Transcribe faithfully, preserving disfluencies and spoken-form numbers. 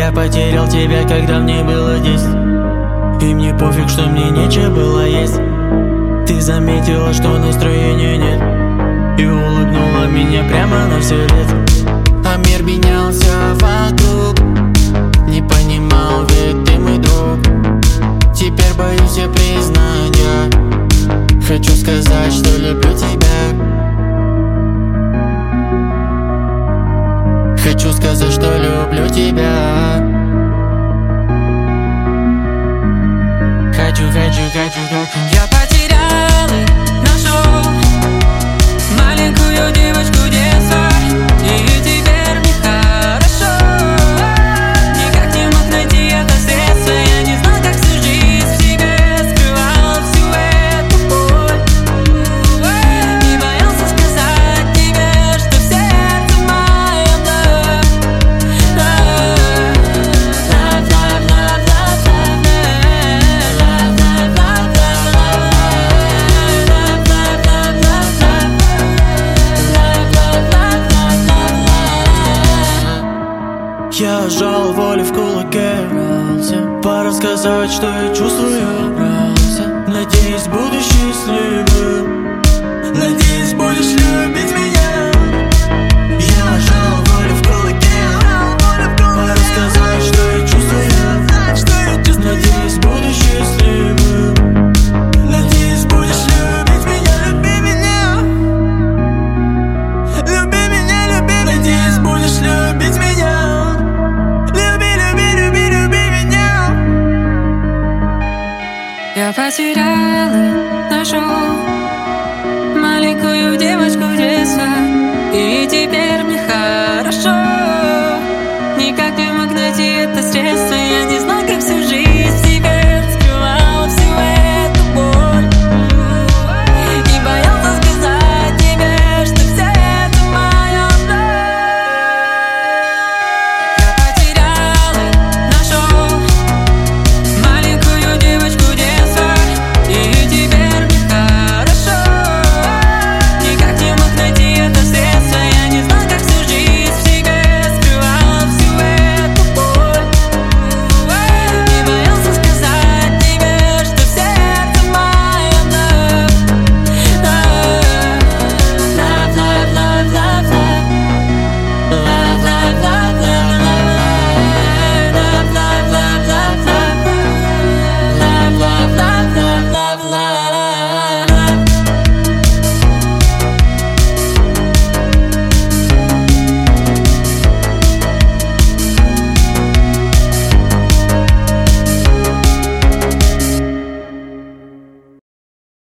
Я потерял тебя, когда мне было десять, и мне пофиг, что мне нечего было есть. Ты заметила, что настроения нет, и улыбнула меня прямо на все лето. А мир менялся вокруг, не понимал, ведь ты мой друг. Теперь боюсь я признания, хочу сказать, что люблю тебя. Хочу сказать, что люблю тебя. Хочу, хочу, хочу, хочу. Я потерял и нашел маленькую девочку детства, и теперь мне хорошо. Никак не мог найти это средство. Я не знал, как всю жизнь в себе скрывал всю эту боль. Не боялся сказать тебе, что в сердце моем love. Love, love, love, love, love, Я сжал волю в кулаке, пора сказать, что я чувствую. Надеюсь, буду счастливым, надеюсь, будешь любить меня. Я сжал волю в кулаке, пора сказать, что я чувствую. Надеюсь, буду счастливым, надеюсь, будешь любить меня. Люби меня, люби меня, люби меня. Надеюсь, будешь любить меня. Я потерял и нашел маленькую девочку детства, и теперь мне хорошо. Никак не мог найти это средство. Я не знал, как всю жизнь